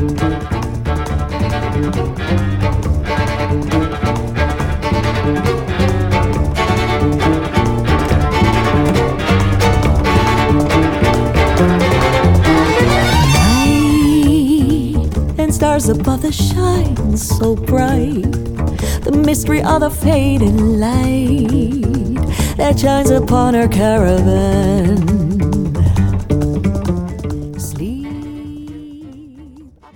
Stars above the shine so bright, the mystery of the fading light that shines upon our caravan.